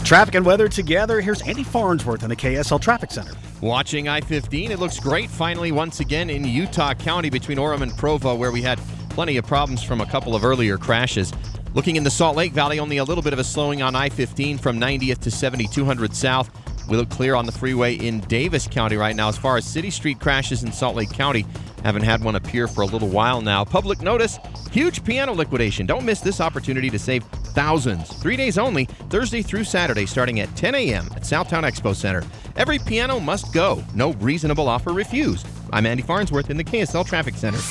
Traffic and weather together. Here's Andy Farnsworth in the KSL Traffic Center. Watching I-15, it looks great finally once again in Utah County between Orem and Provo, where we had plenty of problems from a couple of earlier crashes. Looking in the Salt Lake Valley, only a little bit of a slowing on I-15 from 90th to 7200 south. We look clear on the freeway in Davis County right now. As far as City Street crashes in Salt Lake County, haven't had one appear for a little while now. Public notice, huge piano liquidation. Don't miss this opportunity to save thousands. 3 days only, Thursday through Saturday, starting at 10 a.m. at Southtown Expo Center. Every piano must go. No reasonable offer refused. I'm Andy Farnsworth in the KSL Traffic Center.